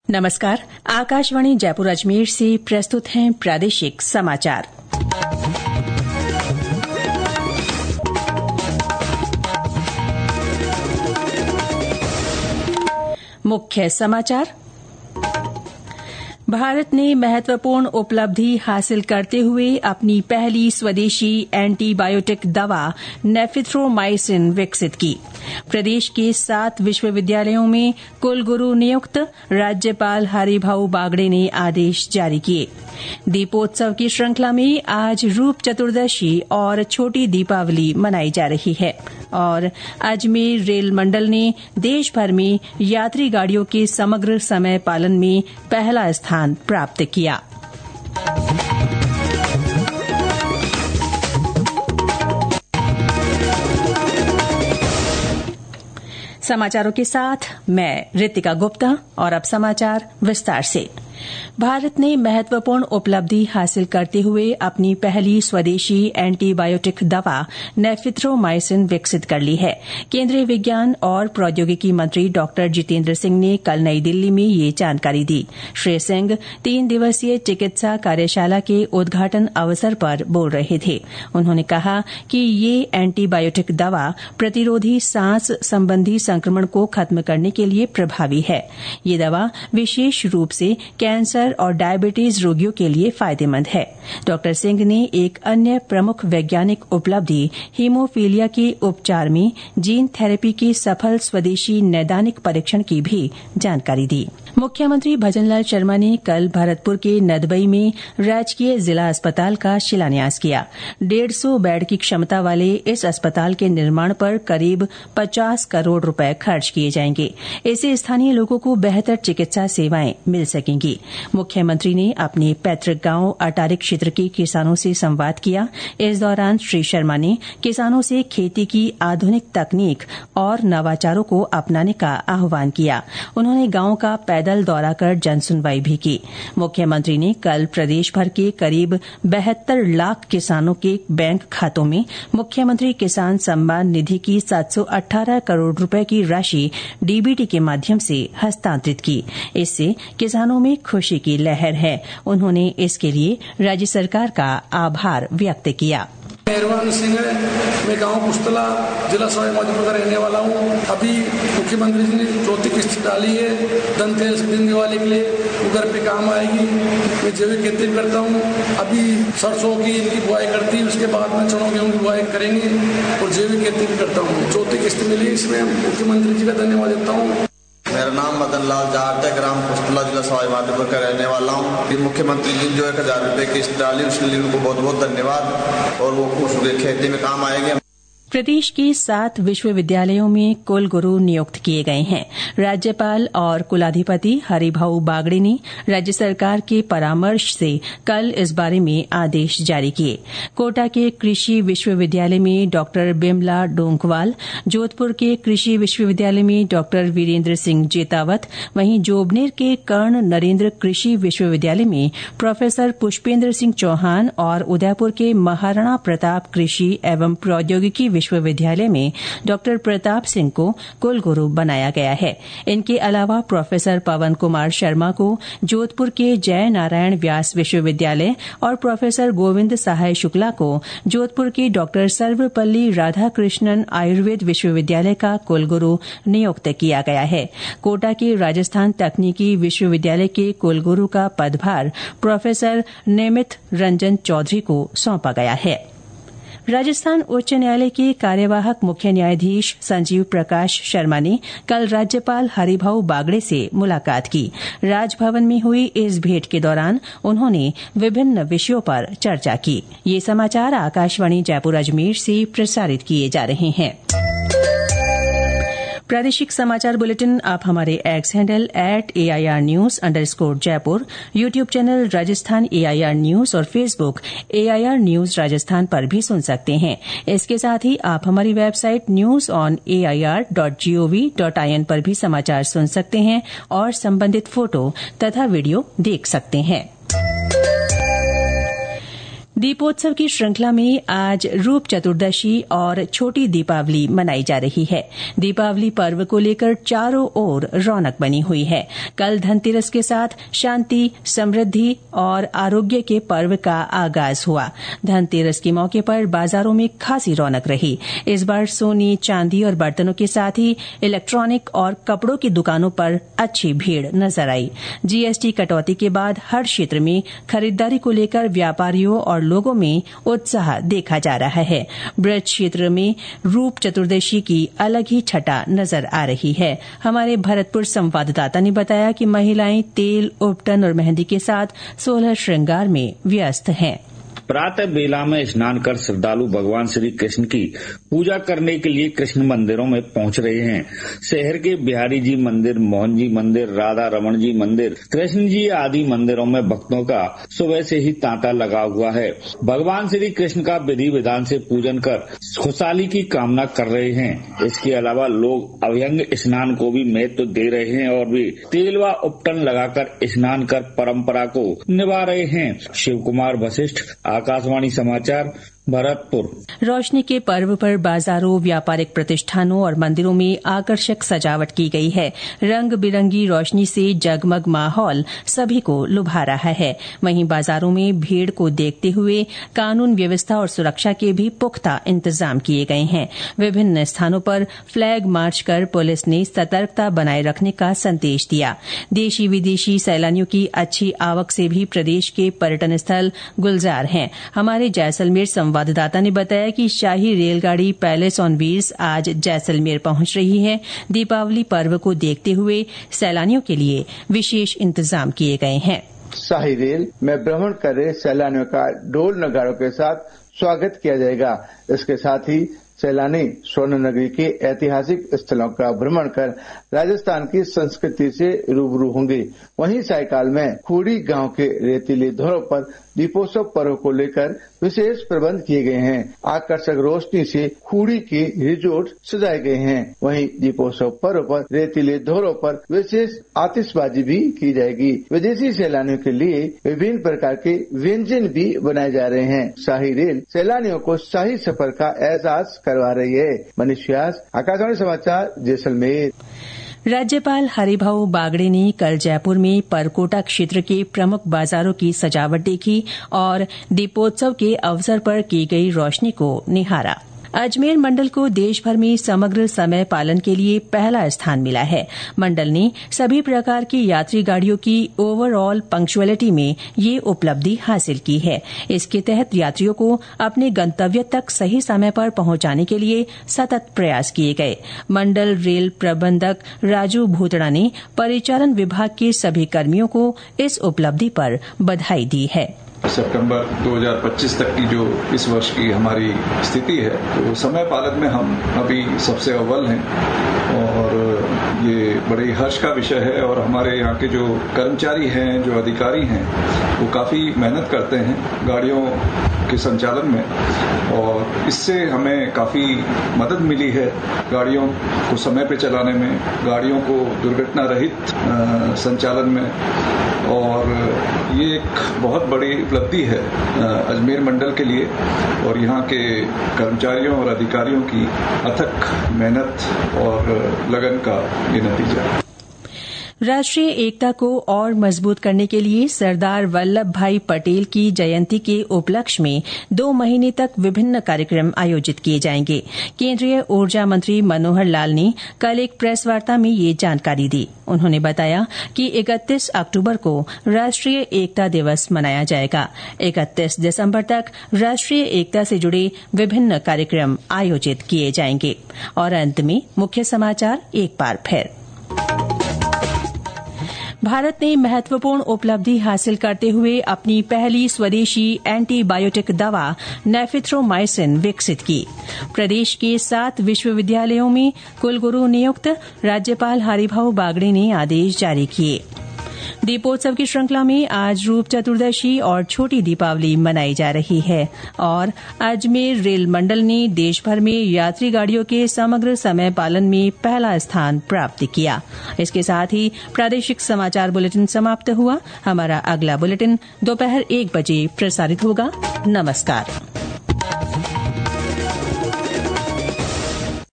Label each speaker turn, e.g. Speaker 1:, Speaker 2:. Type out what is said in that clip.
Speaker 1: नमस्कार। आकाशवाणी जयपुर अजमेर से प्रस्तुत हैं प्रादेशिक समाचार। मुख्य समाचार। भारत ने महत्वपूर्ण उपलब्धि हासिल करते हुए अपनी पहली स्वदेशी एंटीबायोटिक दवा नेफिथ्रोमाइसिन विकसित की। प्रदेश के 7 विश्वविद्यालयों में कुलगुरु नियुक्त, राज्यपाल हरिभाऊ बागड़े ने आदेश जारी किए। दीपोत्सव की श्रृंखला में आज रूप चतुर्दशी और छोटी दीपावली मनाई जा रही है। और अजमेर रेल मंडल ने देश भर में यात्री गाड़ियों के समग्र समय पालन में पहला स्थान प्राप्त किया। समाचारों के साथ मैं रितिका गुप्ता और अब समाचार विस्तार से। भारत ने महत्वपूर्ण उपलब्धि हासिल करते हुए अपनी पहली स्वदेशी एंटीबायोटिक दवा नेफिथ्रोमाइसिन विकसित कर ली है। केंद्रीय विज्ञान और प्रौद्योगिकी मंत्री डॉक्टर जितेंद्र सिंह ने कल नई दिल्ली में ये जानकारी दी। श्री सिंह 3 दिवसीय चिकित्सा कार्यशाला के उद्घाटन अवसर पर बोल रहे थे। उन्होंने कहा कि ये एंटीबायोटिक दवा प्रतिरोधी सांस संबंधी संक्रमण को खत्म करने के लिए प्रभावी है। ये दवा विशेष रूप से कैंसर और डायबिटीज रोगियों के लिए फायदेमंद है। डॉक्टर सिंह ने एक अन्य प्रमुख वैज्ञानिक उपलब्धि हीमोफीलिया के उपचार में जीन थेरेपी के सफल स्वदेशी नैदानिक परीक्षण की भी जानकारी दी। मुख्यमंत्री भजनलाल शर्मा ने कल भरतपुर के नदबई में राजकीय जिला अस्पताल का शिलान्यास किया। 150 बेड की क्षमता वाले इस अस्पताल के निर्माण पर करीब 50 करोड़ रुपए खर्च किए जाएंगे। इससे स्थानीय लोगों को बेहतर चिकित्सा सेवाएं मिल सकेंगी। मुख्यमंत्री ने अपने पैतृक गांव अटारी क्षेत्र के किसानों से संवाद किया। इस दौरान श्री शर्मा ने किसानों से खेती की आधुनिक तकनीक और नवाचारों को अपनाने का आह्वान किया। उन्होंने गांव का पैदल दौरा कर जनसुनवाई भी की। मुख्यमंत्री ने कल प्रदेश भर के करीब 72 लाख किसानों के बैंक खातों में मुख्यमंत्री किसान सम्मान निधि की 718 करोड़ रुपए की राशि डीबीटी के माध्यम से हस्तांतरित की। इससे किसानों में खुशी की लहर है। उन्होंने इसके लिए राज्य सरकार का आभार व्यक्त किया।
Speaker 2: मेहरबान सिंह है, मैं गांव पुस्तला जिला सवाई माधोपुर का रहने वाला हूं। अभी मुख्यमंत्री जी ने चौथी किस्त डाली है धनतेरस दिन दिवाली के लिए, वो घर पे काम आएगी। मैं जैविक खेती करता हूं। अभी सरसों की इनकी बुआई करती है, उसके बाद में चनों गेहूं की बुआई करेंगे और जैविक खेती भी करता हूँ। चौथी किस्त मिली, इसमें मुख्यमंत्री जी का धन्यवाद देता हूँ।
Speaker 3: मेरा नाम मदन लाल जाट है, ग्राम पुस्तला जिला सवाई माधोपुर का रहने वाला हूँ। मुख्यमंत्री जी जो 1000 रुपए किस्त डाली, उसके लिए उनको बहुत बहुत धन्यवाद और वो उसके खेती में काम आएंगे।
Speaker 1: प्रदेश के 7 विश्वविद्यालयों में कुलगुरु नियुक्त किए गए हैं। राज्यपाल और कुलाधिपति हरिभाऊ बागड़े ने राज्य सरकार के परामर्श से कल इस बारे में आदेश जारी किए। कोटा के कृषि विश्वविद्यालय में डॉक्टर बिमला डोंकवाल, जोधपुर के कृषि विश्वविद्यालय में डॉक्टर वीरेंद्र सिंह जेतावत, वहीं जोबनेर के कर्ण नरेंद्र कृषि विश्वविद्यालय में प्रोफेसर पुष्पेंद्र सिंह चौहान और उदयपुर के महाराणा प्रताप कृषि एवं प्रौद्योगिकी विश्वविद्यालय में डॉक्टर प्रताप सिंह को कुलगुरु बनाया गया है। इनके अलावा प्रोफेसर पवन कुमार शर्मा को जोधपुर के जय नारायण व्यास विश्वविद्यालय और प्रोफेसर गोविंद सहाय शुक्ला को जोधपुर के डॉक्टर सर्वपल्ली राधाकृष्णन आयुर्वेद विश्वविद्यालय का कुलगुरु नियुक्त किया गया है। कोटा के राजस्थान तकनीकी विश्वविद्यालय के कुलगुरु का पदभार प्रोफेसर नेमित रंजन चौधरी को सौंपा गया है। राजस्थान उच्च न्यायालय के कार्यवाहक मुख्य न्यायाधीश संजीव प्रकाश शर्मा ने कल राज्यपाल हरिभाऊ बागड़े से मुलाकात की। राजभवन में हुई इस भेंट के दौरान उन्होंने विभिन्न विषयों पर चर्चा की। ये समाचार आकाशवाणी जयपुर अजमेर से प्रसारित किए जा रहे हैं। प्रादेशिक समाचार बुलेटिन आप हमारे एक्स हैंडल @AIRnews_जयपुर, YouTube channel Rajasthan AIR news और फेसबुक AIR न्यूज राजस्थान पर भी सुन सकते हैं। इसके साथ ही आप हमारी वेबसाइट newsonair.gov.in पर भी समाचार सुन सकते हैं और संबंधित फोटो तथा वीडियो देख सकते हैं। दीपोत्सव की श्रृंखला में आज रूप चतुर्दशी और छोटी दीपावली मनाई जा रही है। दीपावली पर्व को लेकर चारों ओर रौनक बनी हुई है। कल धनतेरस के साथ शांति, समृद्धि और आरोग्य के पर्व का आगाज हुआ। धनतेरस के मौके पर बाजारों में खासी रौनक रही। इस बार सोने, चांदी और बर्तनों के साथ ही इलेक्ट्रॉनिक और कपड़ों की दुकानों पर अच्छी भीड़ नजर आई। जीएसटी कटौती के बाद हर क्षेत्र में खरीदारी को लेकर व्यापारियों और लोगों में उत्साह देखा जा रहा है। ब्रज क्षेत्र में रूप चतुर्दशी की अलग ही छटा नजर आ रही है। हमारे भरतपुर संवाददाता ने बताया कि महिलाएं तेल, उपटन और मेहंदी के साथ 16 श्रृंगार में व्यस्त हैं।
Speaker 4: प्रातः बेला में स्नान कर श्रद्धालु भगवान श्री कृष्ण की पूजा करने के लिए कृष्ण मंदिरों में पहुंच रहे हैं। शहर के बिहारी जी मंदिर, मोहन जी मंदिर, राधा रमन जी मंदिर, कृष्ण जी आदि मंदिरों में भक्तों का सुबह से ही तांता लगा हुआ है। भगवान श्री कृष्ण का विधि विधान से पूजन कर खुशहाली की कामना कर रहे हैं। इसके अलावा लोग अभ्यंग स्नान को भी महत्व दे रहे हैं और भी तेल व उपटन लगाकर स्नान कर परंपरा को निभा रहे हैं। शिव कुमार वशिष्ठ, आकाशवाणी समाचार, भरतपुर।
Speaker 1: रोशनी के पर्व पर बाजारों, व्यापारिक प्रतिष्ठानों और मंदिरों में आकर्षक सजावट की गई है। रंग बिरंगी रोशनी से जगमग माहौल सभी को लुभा रहा है। वहीं बाजारों में भीड़ को देखते हुए कानून व्यवस्था और सुरक्षा के भी पुख्ता इंतजाम किए गए हैं। विभिन्न स्थानों पर फ्लैग मार्च कर पुलिस ने सतर्कता बनाए रखने का संदेश दिया। देशी विदेशी सैलानियों की अच्छी आवक से भी प्रदेश के पर्यटन स्थल गुलजार हैं। हमारे जैसलमेर संवाददाता ने बताया कि शाही रेलगाड़ी पैलेस ऑन व्हील्स आज जैसलमेर पहुंच रही है। दीपावली पर्व को देखते हुए सैलानियों के लिए विशेष इंतजाम किए गए हैं।
Speaker 5: शाही रेल में भ्रमण कर रहे सैलानियों का ढोल नगाड़ों के साथ स्वागत किया जाएगा। इसके साथ ही सैलानी स्वर्ण नगरी के ऐतिहासिक स्थलों का भ्रमण कर राजस्थान की संस्कृति से रूबरू होंगे। वहीं सायकाल में खूड़ी गांव के रेतीले धरों पर दीपोत्सव पर्व को लेकर विशेष प्रबंध किए गए हैं। आकर्षक रोशनी से खूड़ी के रिजोर्ट सजाए गए हैं। वहीं दीपोत्सव पर्व पर रेतीले धरों पर विशेष आतिशबाजी भी की जाएगी। विदेशी सैलानियों के लिए विभिन्न प्रकार के व्यंजन भी बनाए जा रहे हैं। शाही रेल सैलानियों को शाही सफर का एहसास करवा रही है। मनीष व्यास, आकाशवाणी समाचार, जैसलमेर।
Speaker 1: राज्यपाल हरिभाऊ बागड़े ने कल जयपुर में परकोटा क्षेत्र के प्रमुख बाजारों की सजावट देखी और दीपोत्सव के अवसर पर की गई रोशनी को निहारा। अजमेर मंडल को देश भर में समग्र समय पालन के लिए पहला स्थान मिला है। मंडल ने सभी प्रकार की यात्री गाड़ियों की ओवरऑल पंक्चुअलिटी में ये उपलब्धि हासिल की है। इसके तहत यात्रियों को अपने गंतव्य तक सही समय पर पहुंचाने के लिए सतत प्रयास किए गए। मंडल रेल प्रबंधक राजू भूतड़ा ने परिचालन विभाग के सभी कर्मियों को इस उपलब्धि पर बधाई दी है।
Speaker 6: सितंबर 2025 तक की जो इस वर्ष की हमारी स्थिति है, तो समय पालन में हम अभी सबसे अव्वल हैं और ये बड़े हर्ष का विषय है। और हमारे यहाँ के जो कर्मचारी हैं, जो अधिकारी हैं, वो काफी मेहनत करते हैं गाड़ियों के संचालन में और इससे हमें काफी मदद मिली है गाड़ियों को समय पे चलाने में, गाड़ियों को दुर्घटना रहित संचालन में। और ये एक बहुत बड़ी उपलब्धि है अजमेर मंडल के लिए और यहाँ के कर्मचारियों और अधिकारियों की अथक मेहनत और लगन का ये नतीजा है।
Speaker 1: राष्ट्रीय एकता को और मजबूत करने के लिए सरदार वल्लभ भाई पटेल की जयंती के उपलक्ष्य में 2 महीने तक विभिन्न कार्यक्रम आयोजित किए जाएंगे। केंद्रीय ऊर्जा मंत्री मनोहर लाल ने कल एक प्रेस वार्ता में ये जानकारी दी। उन्होंने बताया कि 31 अक्टूबर को राष्ट्रीय एकता दिवस मनाया जाएगा। 31 दिसंबर तक राष्ट्रीय एकता से जुड़े विभिन्न कार्यक्रम आयोजित किए जाएंगे। और अंत में मुख्य समाचार एक बार फिर। भारत ने महत्वपूर्ण उपलब्धि हासिल करते हुए अपनी पहली स्वदेशी एंटीबायोटिक दवा नेफिथ्रोमाइसिन विकसित की। प्रदेश के 7 विश्वविद्यालयों में कुलगुरू नियुक्त, राज्यपाल हरिभाऊ बागड़े ने आदेश जारी किए। दीपोत्सव की श्रृंखला में आज रूप चतुर्दशी और छोटी दीपावली मनाई जा रही है और अजमेर रेल मंडल ने देश भर में यात्री गाड़ियों के समग्र समय पालन में पहला स्थान प्राप्त किया। इसके साथ ही प्रादेशिक समाचार बुलेटिन समाप्त हुआ। हमारा अगला बुलेटिन दोपहर 1 बजे प्रसारित होगा। नमस्कार।